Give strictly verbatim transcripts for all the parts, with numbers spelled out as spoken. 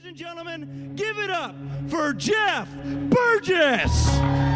and gentlemen, give it up for Jeff Burgess.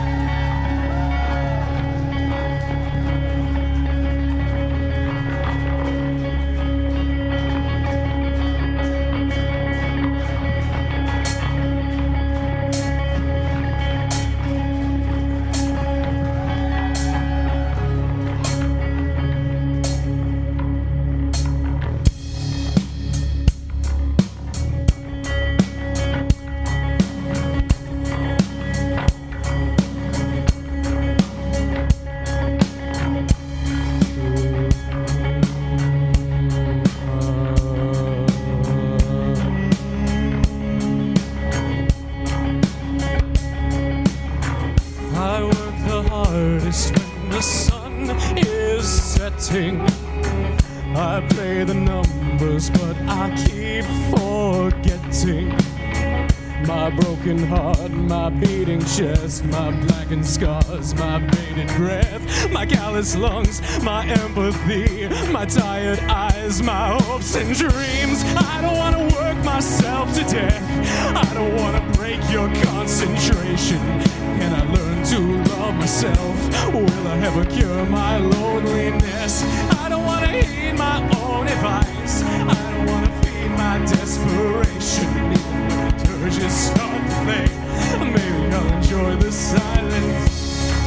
When the sun is setting, I play the numbers, but I keep forgetting. My broken heart, my beating chest, my blackened scars, my bated breath, my callous lungs, my empathy, my tired eyes, my hopes and dreams. I don't want to work myself to death. I don't want to break your concentration. Can I learn to love myself? Will I ever cure my loneliness? I don't want to heed my own advice. I don't want to feed my desperation. Even when the dirges start to play, maybe I'll enjoy the silence.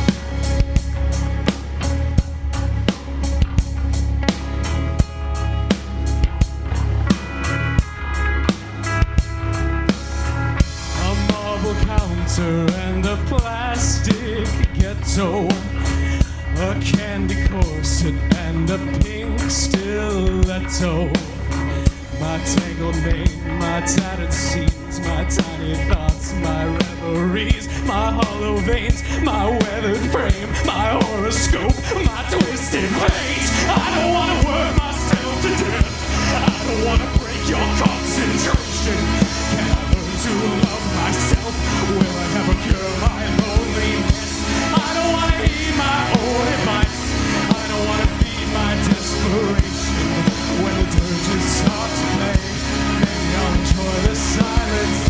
A marble counter and a plastic ghetto, a candy corset and a pink stiletto. My tangled mane, my tattered seams, my tiny thoughts, my reveries, my hollow veins, my weathered frame, my horoscope, my twisted fate. I don't want to work myself to death. I don't want to break your concentration. Can I learn to love myself? Will I ever cure my loneliness? I don't want to heed my own advice. I don't want to feed my desperation. When the dirges start to play, maybe I'll enjoy the silence.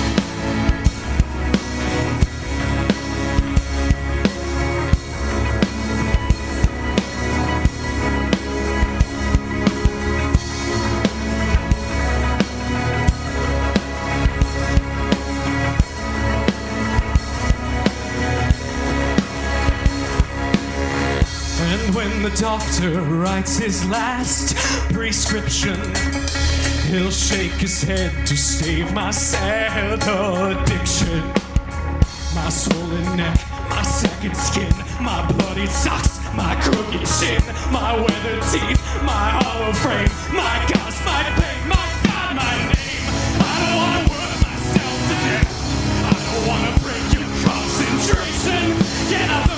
And when the doctor writes his last prescription, he'll shake his head to stave my sad addiction. My swollen neck, my second skin, my bloody socks, my crooked chin, my weathered teeth, my hollow frame, my ghost, my pain, my God, my name. I don't want to work myself to death. I don't want to break your concentration. Can I